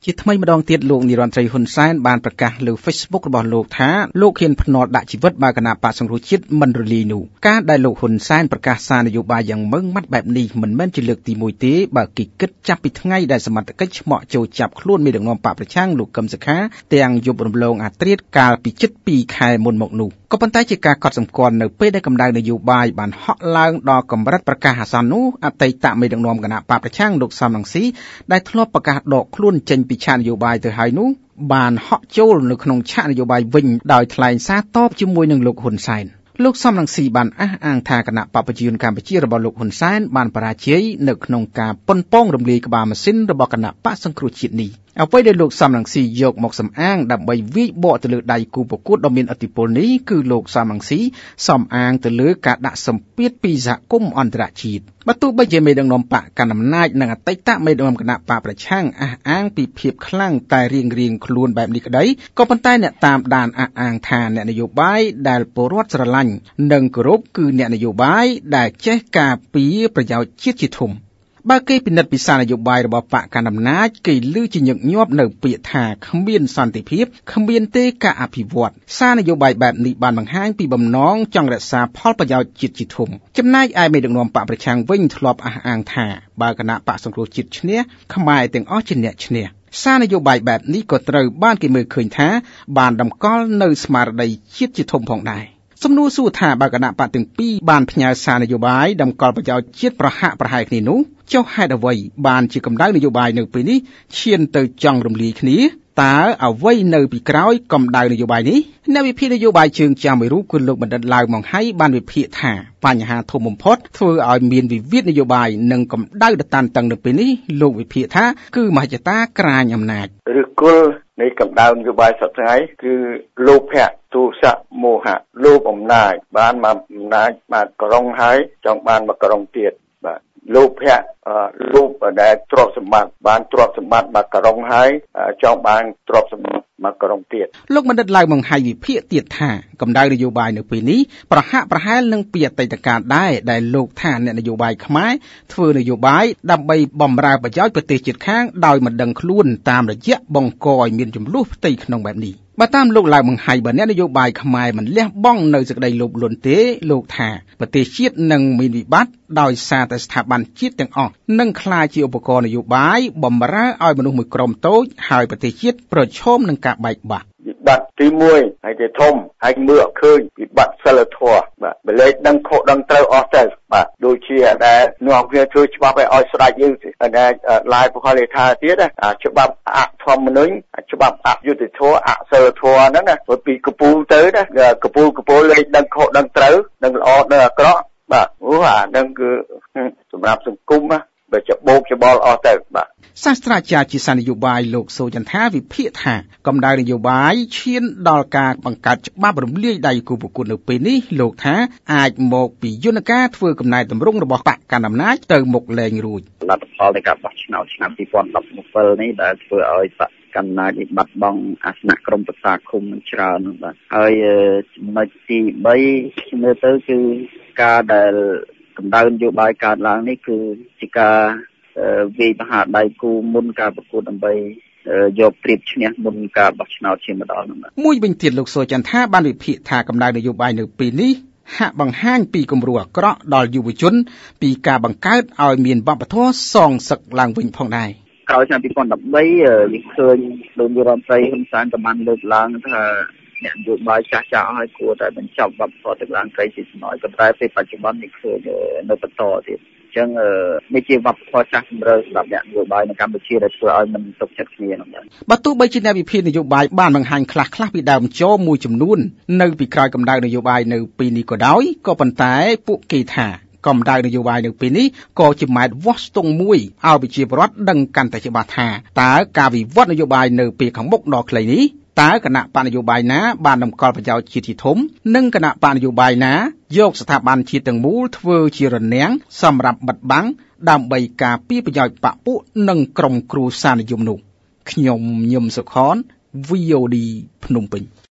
ជាថ្មីម្ដងទៀតលោកនិរន្តរីហ៊ុនសែនបានប្រកាសលើ Facebook របស់លោកថាលោកហ៊ានភ្នាល់ដាក់ជីវិតបើគណៈបក្សសង្គ្រោះជាតិមិនរលាយនោះការដែលលោកហ៊ុនសែនប្រកាសសារនយោបាយយ៉ាងម៉ឺងម៉ាត់បែបនេះមិនមែនជាលើកទី1ទេបើគេគិតចាប់ពីថ្ងៃដែលសមត្ថកិច្ចឆ្មក់ចូលចាប់ខ្លួនមេដឹកនាំបកប្រឆាំងលោកកឹមសុខាទាំងយប់រំលងអាត្រៀតកាលពីជិត2ខែមុនមកនោះក៏ប៉ុន្តែជាការកត់សម្គាល់នៅពេលដែលកម្ដៅនយោបាយបានហក់ឡើងដល់កម្រិតប្រកាសអាសន្ននោះអតីតមេដឹកនាំគណៈបកប្រឆាំងលោកសំរងស៊ីដែលធ្លាប់ប្រកាសដកខ្លួនចេញពីឆាកនយោបាយទៅហើយនោះបានហក់ចូលនៅក្នុងឆាកនយោបាយវិញដោយថ្លែងសារតបជាមួយនឹងលោកហ៊ុនសែនលោកសំរងស៊ីបានអះអាងថាគណៈបព្វជិជនកម្ពុជារបស់លោកហ៊ុនសែនបានបរាជ័យនៅក្នុងការប៉ុនប៉ងរំលាយក្បាលម៉ាស៊ីនរបស់គណៈបក្សសង្គ្រោះជាតិនេះអ្វីដែលលោកសំរងស៊ីយកមកសំអាងដើម្បីវាយបកទៅលើដៃគូប្រកួតដ៏មានឥទ្ធិពលនេះគឺលោកសំរងស៊ីសំអាងទៅលើការដាក់សម្ពាធពីសហគមន៍អន្តរជាតិបើទោះបីជាមេដឹកនាំបកកណ្ដាលអំណាចនិងអតីតមេដឹកនាំគណៈបកប្រឆាំងអះអាងពីភាពខ្លាំងតែរៀងខ្លួនបែបនេះក្តីក៏ប៉ុន្តែអ្នកតាមដានអះអាងថាអ្នកនយោបាយដែលពលរដ្ឋស្រឡាញ់និងគោរពគឺអ្នកនយោបាយដែលចេះការពារប្រយោជន៍ជាតិជាធំបើគេពិនិត្យពីសារនយោបាយរបស់បកកណ្ដាលអំណាចគេឮជាញឹកញាប់នៅពាក្យថាគ្មានសន្តិភាពគ្មានទេការអភិវឌ្ឍសារនយោបាយបែបនេះបានបង្ហាញពីបំណងចង់រក្សាផលប្រយោជន៍ជាតិជាធំចំណែកឯមេដឹកនាំបកប្រឆាំងវិញធ្លាប់អះអាងថាបើគណៈបកសង្គ្រោះជាតិឈ្នះខ្មែរទាំងអស់ជាអ្នកឈ្នះសារនយោបាយបែបនេះក៏ត្រូវបានគេមើលឃើញថាបានតម្កល់នៅស្មារតីជាតិជាធំផងដែរសំណួរសួរថាបើគណៈបកទាំងពីរបានផ្ញើសារនយោបាយតម្កល់ប្រយោជន៍ជាតិប្រហាក់ប្រហែលគ្នានោះចុះហេតុអ្វីបានជាកម្ដៅនយោបាយនៅពេលនេះឈានទៅចង់រំលាយគ្នាតើអ្វីនៅពីក្រោយកម្ដៅនយោបាយនេះអ្នកវិភាគនយោបាយជើងចាំមួយរូបគឺលោកបណ្ឌិតឡាវម៉ុងហៃបានវិភាគថាបញ្ហាធំបំផុតធ្វើឲ្យមានវិវាទនយោបាយនិងកម្ដៅដតានតឹងនៅពេលនេះលោកវិភាគថាគឺមហិច្ឆតាក្រាញអំណាចឬគល់នៃកម្ដៅនយោបាយសប្តាហ៍គឺលោភៈទូសៈមោហៈលោភអំណាចបានមកអំណាចមកក្រុងហើយចង់បានមកក្រុងទៀតបាទលោភៈលោភដែលទ្រព្យសម្បត្តិបានទ្រព្យសម្បត្តិមកក្រុងហើយចង់បានទ្រព្យសម្បត្តិមកក្រុងទៀតលោកបណ្ឌិតឡាវម៉ុងហៃវិភាគទៀតថាកម្ដៅនយោបាយនៅពេលនេះប្រហាក់ប្រហែលនឹងពីអតីតកាលដែរដែលលោកថាអ្នកនយោបាយខ្មែរធ្វើនយោបាយដើម្បីបម្រើប្រយោជន៍ប្រទេសជាតិខាងដោយមិនដឹងខ្លួនតាមរយៈបង្កឲ្យមានចំនួនផ្ទៃក្នុងបែបនេះបើតាមលោកឡាវម៉ុងហៃបើអ្នកនយោបាយខ្មែរមិនលះបង់នៅសេចក្តីលោភលន់ទេលោកថាប្រទេសជាតិនឹងមានវិបត្តិដោយសារតែស្ថាប័នជាតិទាំងអស់នឹងក្លាយជាឧបករណ៍នយោបាយបម្រើឲ្យមនុស្សមួយក្រុមតូចហើយប្រទេសជាតិប្រឈមនឹងការបែកបាក់វិបត្តិទី1ហើយទៅធំហើយមើលអត់ឃើញវិបត្តិសិលធម៌បាទបលេចដឹងខុសដឹងត្រូវអស់ទៅបាទដូចជាដែលនាំគ្នាធ្វើច្បាប់ឲ្យស្ដេចយើងដែលឡាយបុគ្គលិកថាទៀតច្បាប់អធម្មនុញ្ញច្បាប់អយុត្តិធម៌អសិលធម៌ហ្នឹងណាពីកពូលទៅណាកពូលលេខដឹងខុសដឹងត្រូវដឹងល្អដឹងអាក្រក់បាទអាហ្នឹងគឺសម្រាប់សង្គមណាបើច្បោកច្បល់អស់ទៅបាទសាស្ត្រាចារ្យជាសាស្ត្រនយោបាយលោកសូចន្ទាវិភាគថាកម្ដៅនយោបាយឈានដល់ការបង្កើតច្បាប់រំលាយដៃគូប្រកួតនៅពេលនេះលោកថាអាចមកពីយន្តការធ្វើកំណែតម្រង់របស់បកកណ្ដាលអំណាចទៅមុខលែងរួចលទ្ធផលនៃការបោះឆ្នោតឆ្នាំ2017នេះដែលធ្វើឲ្យបកកណ្ដាលនេះបាត់បង់អាសនៈក្រុមប្រឹក្សាឃុំនឹងច្រើនបាទហើយចំណុចទី3ខ្ញុំមើលទៅគឺការដែលកម្ដៅនយោបាយកើតឡើងនេះគឺជាការវាយប្រហារដៃគូមុនការប្រកួតដើម្បីយកព្រៀបឈ្នះមុនការបោះឆ្នោតជាម្ដងនោះមួយវិញទៀតលោកសូចន្ទាបានវិភាគថាកម្ដៅនយោបាយនៅពេលនេះហាក់បង្ហាញពីគំរូអាក្រក់ដល់យុវជនពីការបង្កើតឲ្យមានវប្បធម៌សងសឹកឡើងវិញផងដែរក្រោយឆ្នាំ2013វាឃើញលោកនាយរដ្ឋមន្ត្រីហ៊ុនសែនក៏បានលើកឡើងថាអ្នកនយោបាយចាស់ៗឲ្យគួរតែបញ្ចប់វប្បធម៌ទឹកឡើងត្រីជាចំណយក៏តែពេលបច្ចុប្បន្ននេះឃើញនៅបន្តទៀតអញ្ចឹងនេះជាវប្បធម៌ចាស់ជម្រៅសម្រាប់អ្នកនយោបាយនៅកម្ពុជាដែលធ្វើឲ្យមិនទុកចិត្តគ្នានោះដែរបើទោះបីជាអ្នកវិភាគនយោបាយបានបង្ហាញខ្លះពីដើមចូលមួយចំនួននៅពីក្រោយកម្ដៅនយោបាយនៅពេលនេះក៏ដោយក៏ប៉ុន្តែពួកគេថាកម្ដៅនយោបាយនៅពេលនេះក៏ជាម៉ែត្រវាស់ស្ទង់មួយឲ្យប្រជាពលរដ្ឋដឹងកាន់តែច្បាស់ថាតើការវិវត្តនយោបាយនៅពេលខាងមុខដ៏ខ្លីនេះតើគណៈបកនយោបាយណាបានតម្កល់ប្រយោជន៍ជាតិជាធំនិងគណៈបកនយោបាយណាយកស្ថាប័នជាតិទាំងមូលធ្វើជារនាំងសម្រាប់បិទបាំងដើម្បីការពារប្រយោជន៍បកពួកនិងក្រុមគ្រួសារនិយមនោះខ្ញុំញឹមសុខន VOD ភ្នំពេញ